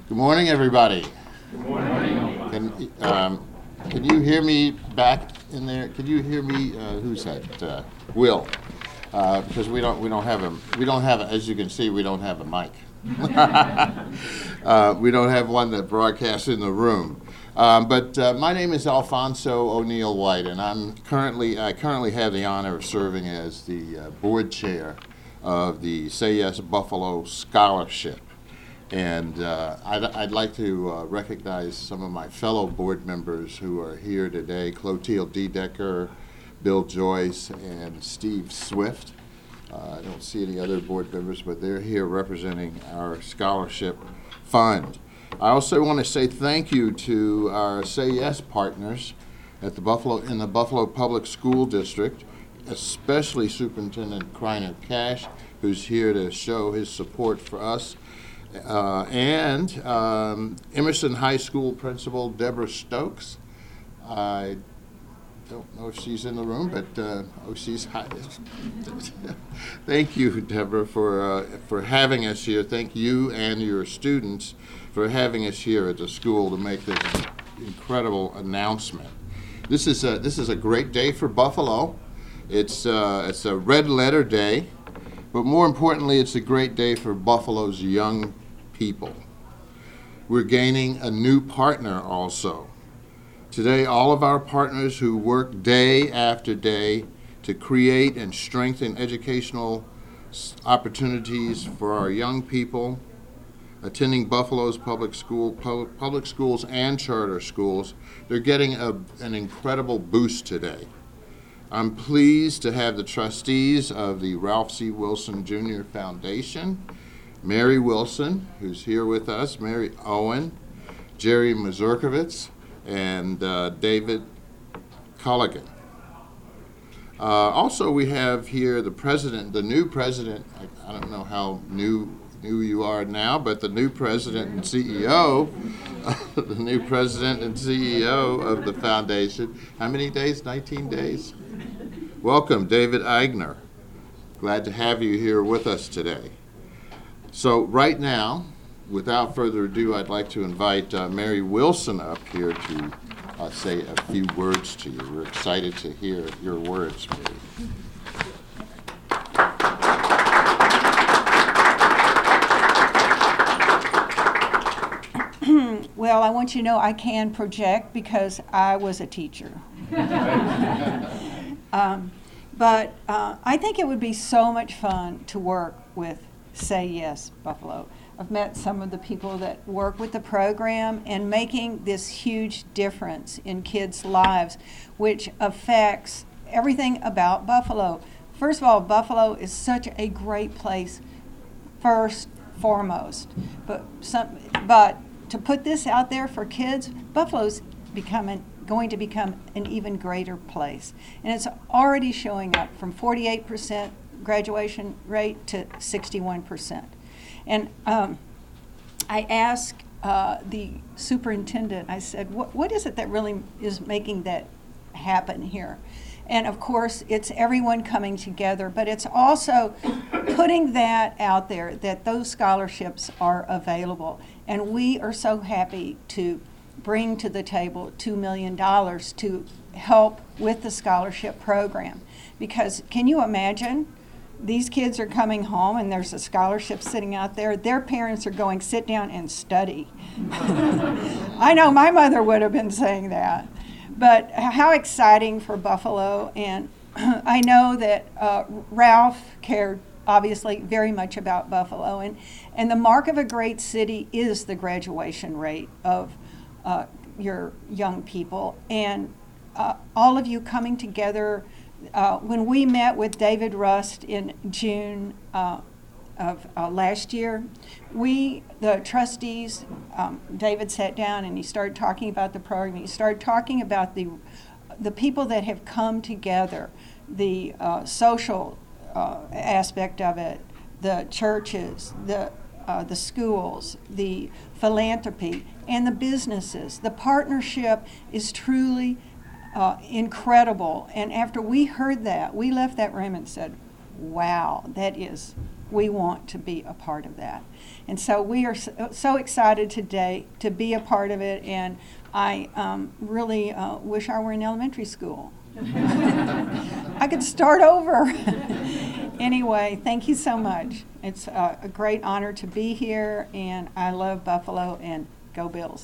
Good morning, everybody. Good morning. Can you hear me back in there? Can you hear me? Who's that? Will. Because we don't have a. As you can see, we don't have a mic. We don't have one that broadcasts in the room. But my name is Alfonso O'Neill White, and I currently have the honor of serving as the board chair of the Say Yes Buffalo Scholarship. And I'd like to recognize some of my fellow board members who are here today: Clotilde Dedecker, Bill Joyce, and Steve Swift. I don't see any other board members, but they're here representing our scholarship fund. I also want to say thank you to our Say Yes partners at the Buffalo Public School District, especially Superintendent Kreiner Cash, who's here to show his support for us. And Emerson High School Principal Deborah Stokes. I don't know if she's in the room, but she's high. Thank you, Deborah, for having us here. Thank you and your students for having us here at the school to make this incredible announcement. This is a great day for Buffalo. It's a red letter day, but more importantly, it's a great day for Buffalo's young people. We're gaining a new partner also. Today, all of our partners who work day after day to create and strengthen educational opportunities for our young people attending Buffalo's public schools and charter schools, they're getting an incredible boost today. I'm pleased to have the trustees of the Ralph C. Wilson Jr. Foundation, Mary Wilson, who's here with us, Mary Owen, Jerry Mazurkiewicz, and David Culligan. Also, we have here the new president. I don't know how new you are now, but the new president and CEO, of the foundation. How many days? 19 days. Welcome, David Eigner. Glad to have you here with us today. So right now, without further ado, I'd like to invite Mary Wilson up here to say a few words to you. We're excited to hear your words, Mary. Well, I want you to know I can project because I was a teacher. But I think it would be so much fun to work with Say Yes Buffalo. I've met some of the people that work with the program and making this huge difference in kids' lives, which affects everything about Buffalo. First of all, Buffalo is such a great place, foremost. But to put this out there for kids, Buffalo's going to become an even greater place. And it's already showing up from 48% graduation rate to 61%. And I asked the superintendent, I said, what is it that really is making that happen here? And of course, it's everyone coming together, but it's also putting that out there that those scholarships are available. And we are so happy to bring to the table $2 million to help with the scholarship program. Because can you imagine? These kids are coming home and there's a scholarship sitting out there. Their parents are going, sit down and study. I know my mother would have been saying that. But how exciting for Buffalo. And I know that Ralph cared obviously very much about Buffalo. And the mark of a great city is the graduation rate of your young people. And all of you coming together. When we met with David Rust in June of last year, the trustees, David sat down and he started talking about the program. He started talking about the people that have come together, the social aspect of it, the churches, the schools, the philanthropy, and the businesses. The partnership is truly incredible. And after we heard that, we left that room and said, wow, that is we want to be a part of that. And so we are so excited today to be a part of it, and I really wish I were in elementary school. I could start over. Anyway, thank you so much. It's a great honor to be here, and I love Buffalo, and go Bills.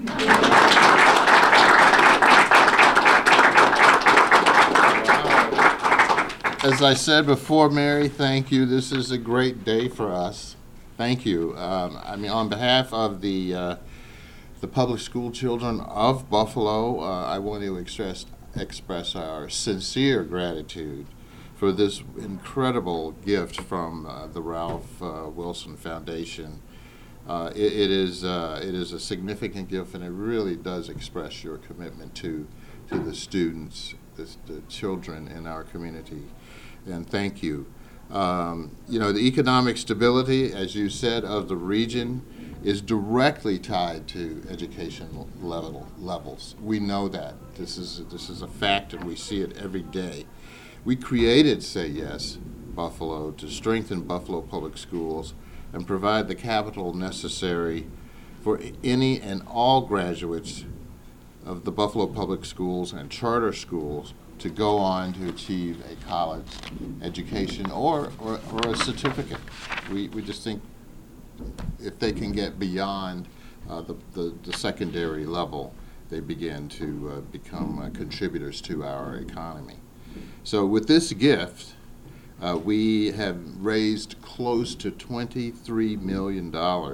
As I said before, Mary, thank you. This is a great day for us. Thank you. On behalf of the public school children of Buffalo, I want to express our sincere gratitude for this incredible gift from the Ralph Wilson Foundation. It is a significant gift, and it really does express your commitment to the students, the children in our community. And thank you. The economic stability, as you said, of the region is directly tied to education levels. We know that. This is a fact, and we see it every day. We created Say Yes Buffalo to strengthen Buffalo Public Schools and provide the capital necessary for any and all graduates of the Buffalo Public Schools and charter schools to go on to achieve a college education or a certificate. We just think if they can get beyond the secondary level, they begin to become contributors to our economy. So with this gift, we have raised close to $23 million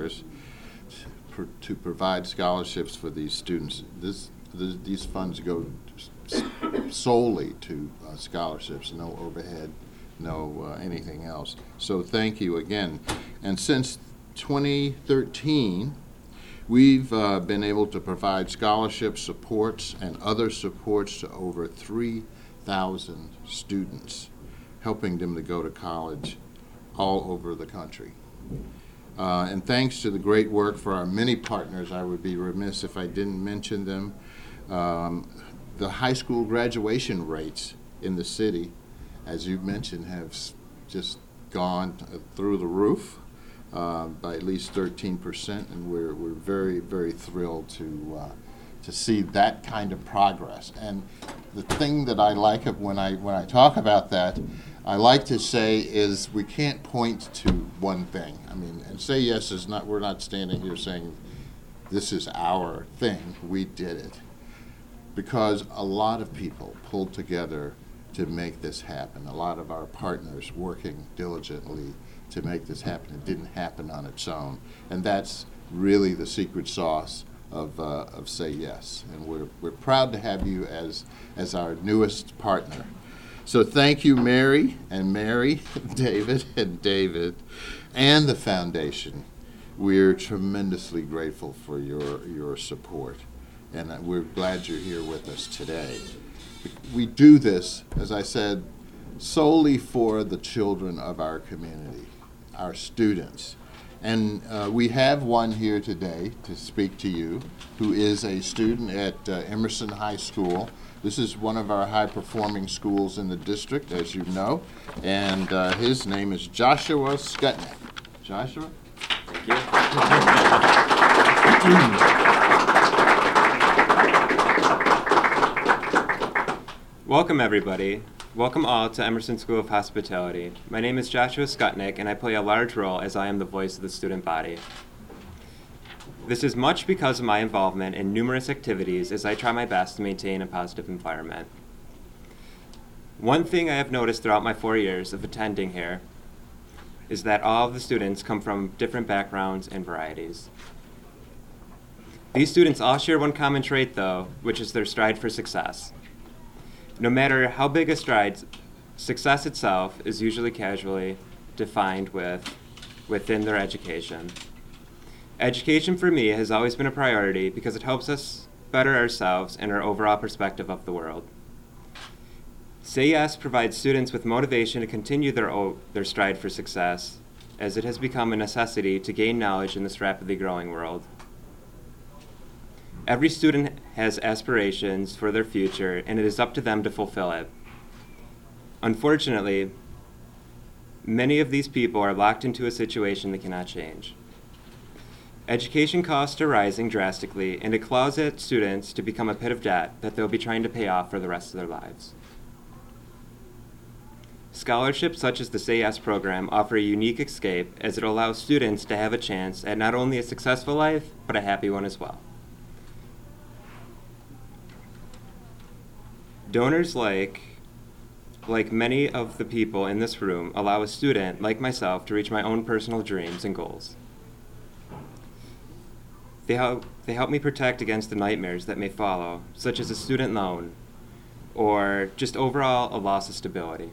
to provide scholarships for these students. These funds go solely to scholarships, no overhead, no anything else. So thank you again. And since 2013, we've been able to provide scholarship supports and other supports to over 3,000 students, helping them to go to college all over the country. And thanks to the great work for our many partners, I would be remiss if I didn't mention them. The high school graduation rates in the city, as you mentioned, have just gone through the roof by at least 13%, and we're very, very thrilled to see that kind of progress. And the thing that I like when I talk about that, I like to say is we can't point to one thing. And Say Yes is not, we're not standing here saying this is our thing, we did it. Because a lot of people pulled together to make this happen. A lot of our partners working diligently to make this happen. It didn't happen on its own. And that's really the secret sauce of Say Yes. And we're proud to have you as our newest partner. So thank you, Mary, David, and the foundation. We're tremendously grateful for your support. And we're glad you're here with us today. We do this, as I said, solely for the children of our community, our students. And we have one here today to speak to you who is a student at Emerson High School. This is one of our high-performing schools in the district, as you know. And his name is Joshua Skutnik. Joshua? Thank you. Welcome, everybody. Welcome all to Emerson School of Hospitality. My name is Joshua Skutnik, and I play a large role as I am the voice of the student body. This is much because of my involvement in numerous activities as I try my best to maintain a positive environment. One thing I have noticed throughout my 4 years of attending here is that all of the students come from different backgrounds and varieties. These students all share one common trait, though, which is their stride for success. No matter how big a stride, success itself is usually casually defined within their education. Education for me has always been a priority because it helps us better ourselves and our overall perspective of the world. Say Yes provides students with motivation to continue their stride for success, as it has become a necessity to gain knowledge in this rapidly growing world. Every student has aspirations for their future, and it is up to them to fulfill it. Unfortunately, Many of these people are locked into a situation they cannot change. Education costs are rising drastically, and it claws at students to become a pit of debt that they'll be trying to pay off for the rest of their lives. Scholarships such as the Say Yes program offer a unique escape, as it allows students to have a chance at not only a successful life, but a happy one as well. Donors like many of the people in this room, allow a student like myself to reach my own personal dreams and goals. They help me protect against the nightmares that may follow, such as a student loan, or just overall a loss of stability.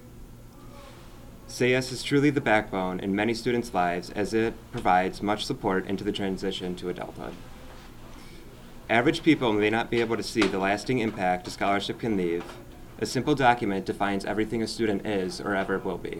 Say Yes is truly the backbone in many students' lives, as it provides much support into the transition to adulthood. Average people may not be able to see the lasting impact a scholarship can leave. A simple document defines everything a student is or ever will be.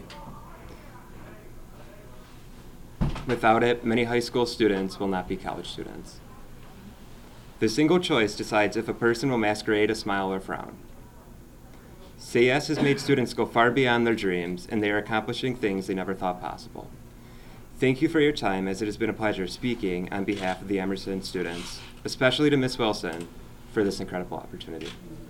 Without it, many high school students will not be college students. The single choice decides if a person will masquerade a smile or frown. Say Yes has made students go far beyond their dreams, and they are accomplishing things they never thought possible. Thank you for your time, as it has been a pleasure speaking on behalf of the Emerson students, especially to Ms. Wilson, for this incredible opportunity.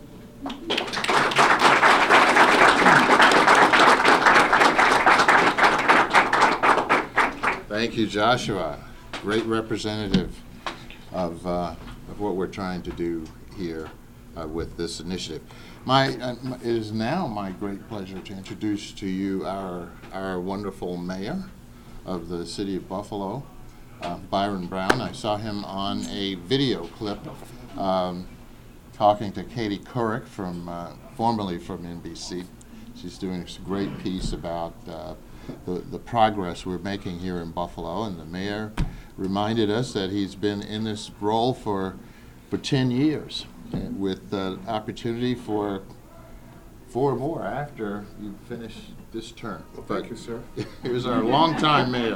Thank you, Joshua. Great representative of what we're trying to do here with this initiative. It is now my great pleasure to introduce to you our wonderful mayor of the city of Buffalo, Byron Brown. I saw him on a video clip talking to Katie Couric, formerly from NBC. She's doing a great piece about the progress we're making here in Buffalo, and the mayor reminded us that he's been in this role for 10 years, with the opportunity for 4 more after you finish this term. Well, thank you, sir. Here's our longtime mayor.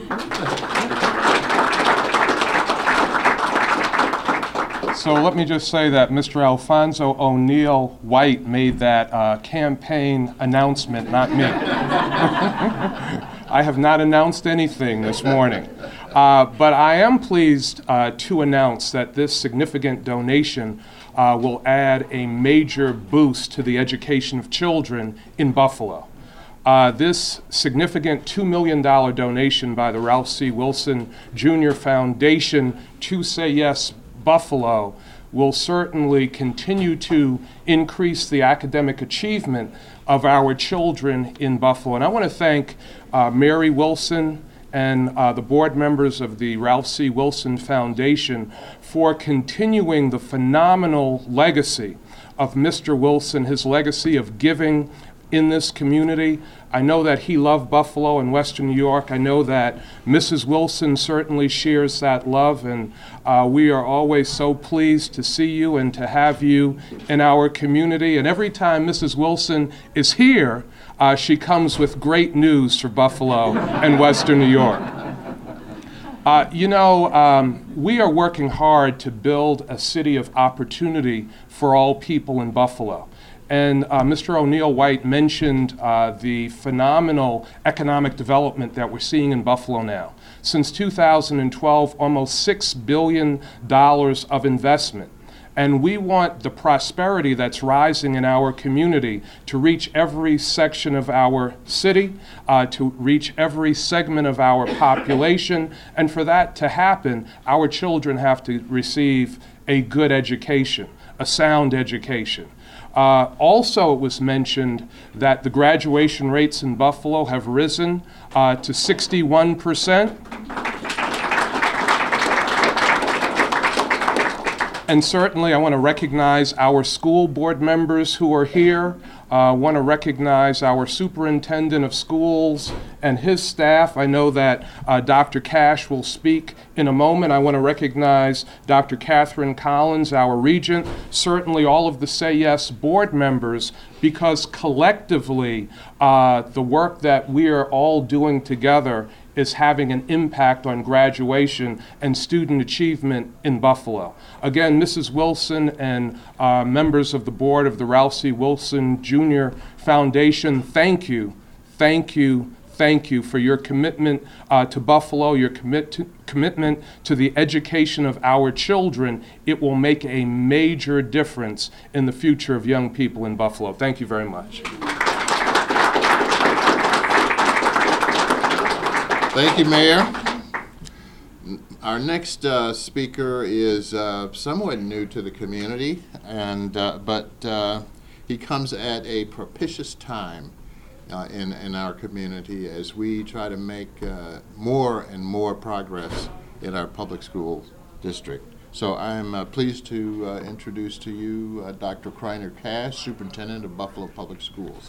So let me just say that Mr. Alfonso O'Neill White made that campaign announcement, not me. I have not announced anything this morning. But I am pleased to announce that this significant donation will add a major boost to the education of children in Buffalo. This significant $2 million donation by the Ralph C. Wilson Jr. Foundation to Say Yes Buffalo will certainly continue to increase the academic achievement of our children in Buffalo. And I want to thank Mary Wilson and the board members of the Ralph C. Wilson Foundation for continuing the phenomenal legacy of Mr. Wilson, his legacy of giving in this community. I know that he loved Buffalo and Western New York. I know that Mrs. Wilson certainly shares that love, and we are always so pleased to see you and to have you in our community. And every time Mrs. Wilson is here, she comes with great news for Buffalo and Western New York. We are working hard to build a city of opportunity for all people in Buffalo. And Mr. O'Neill White mentioned the phenomenal economic development that we're seeing in Buffalo now. Since 2012, almost $6 billion of investment. And we want the prosperity that's rising in our community to reach every section of our city, to reach every segment of our population. And for that to happen, our children have to receive a good education, a sound education. Also, it was mentioned that the graduation rates in Buffalo have risen to 61%. And certainly, I want to recognize our school board members who are here. I want to recognize our superintendent of schools and his staff. I know that Dr. Cash will speak in a moment. I want to recognize Dr. Catherine Collins, our regent, certainly all of the Say Yes board members, because collectively, the work that we are all doing together is having an impact on graduation and student achievement in Buffalo. Again, Mrs. Wilson and members of the board of the Ralph C. Wilson Jr. Foundation, thank you. Thank you. Thank you for your commitment to Buffalo, your commitment to the education of our children. It will make a major difference in the future of young people in Buffalo. Thank you very much. Thank you, Mayor. Our next speaker is somewhat new to the community, but he comes at a propitious time in our community as we try to make more and more progress in our public school district. So I'm pleased to introduce to you Dr. Kreiner Cash, Superintendent of Buffalo Public Schools.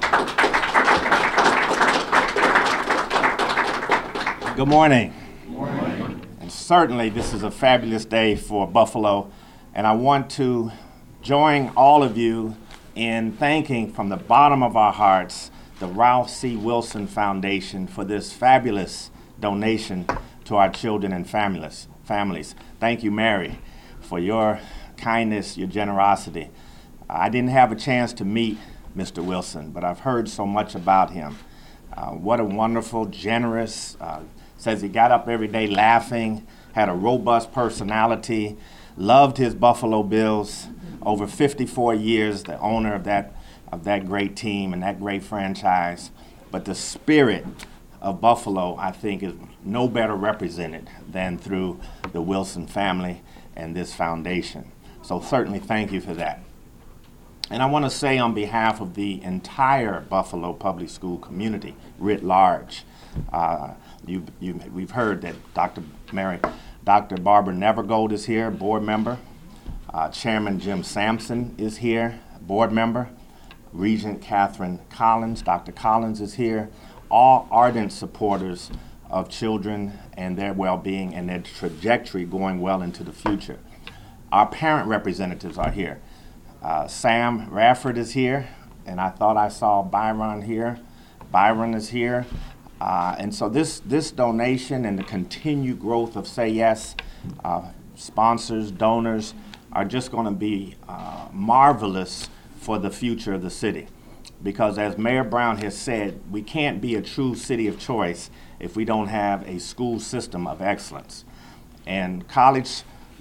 Good morning. Good morning. And certainly this is a fabulous day for Buffalo, and I want to join all of you in thanking from the bottom of our hearts the Ralph C. Wilson Foundation for this fabulous donation to our children and families. Thank you, Mary, for your kindness, your generosity. I didn't have a chance to meet Mr. Wilson, but I've heard so much about him. What a wonderful, generous, says he got up every day laughing, had a robust personality, loved his Buffalo Bills. Over 54 years, the owner of that great team and that great franchise. But the spirit of Buffalo, I think, is no better represented than through the Wilson family and this foundation. So certainly thank you for that. And I want to say on behalf of the entire Buffalo public school community writ large, we've heard that Dr. Barbara Nevergold is here, board member. Chairman Jim Sampson is here, board member. Regent Catherine Collins, Dr. Collins is here. All ardent supporters of children and their well-being and their trajectory going well into the future. Our parent representatives are here. Sam Rafford is here, and I thought I saw Byron here. Byron is here. And so this donation and the continued growth of Say Yes, sponsors, donors, are just going to be marvelous for the future of the city. Because as Mayor Brown has said, we can't be a true city of choice if we don't have a school system of excellence. And college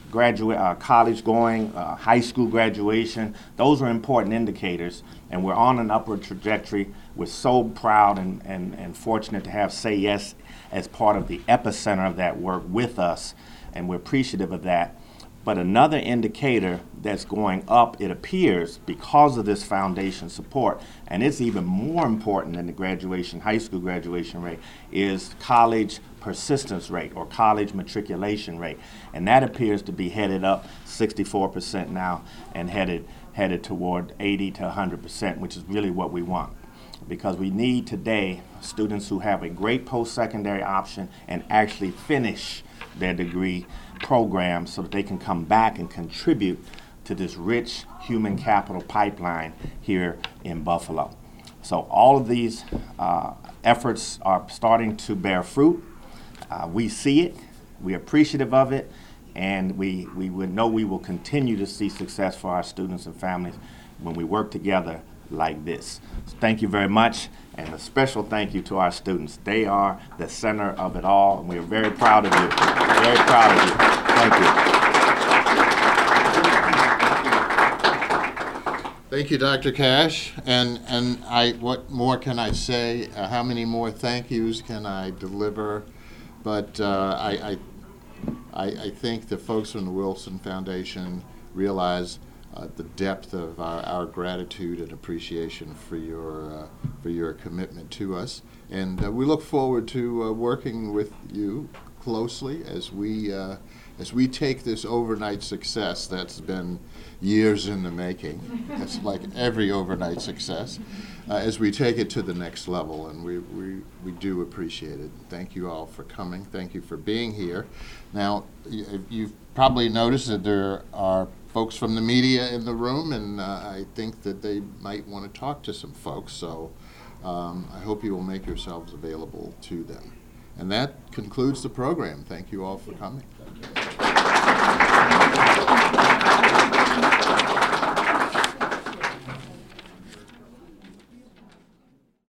going, high school graduation, those are important indicators, and we're on an upward trajectory. We're so proud and fortunate to have Say Yes as part of the epicenter of that work with us, and we're appreciative of that. But another indicator that's going up, it appears, because of this foundation support, and it's even more important than the high school graduation rate, is college persistence rate or college matriculation rate. And that appears to be headed up 64% now and headed toward 80 to 100%, which is really what we want. Because we need today students who have a great post-secondary option and actually finish their degree program so that they can come back and contribute to this rich human capital pipeline here in Buffalo. So all of these efforts are starting to bear fruit. We see it, we're appreciative of it, and we would know we will continue to see success for our students and families when we work together like this. So thank you very much, and a special thank you to our students. They are the center of it all, and we are very proud of you. Very proud of you. Thank you. Thank you, Dr. Cash. And what more can I say? How many more thank yous can I deliver? But I think the folks from the Wilson Foundation realize the depth of our gratitude and appreciation for your commitment to us, and we look forward to working with you closely as we take this overnight success that's been years in the making. It's like every overnight success, as we take it to the next level, and we do appreciate it. Thank you all for coming. Thank you for being here. Now, you've probably noticed that there are folks from the media in the room, and I think that they might want to talk to some folks, so I hope you will make yourselves available to them. And that concludes the program. Thank you all for coming.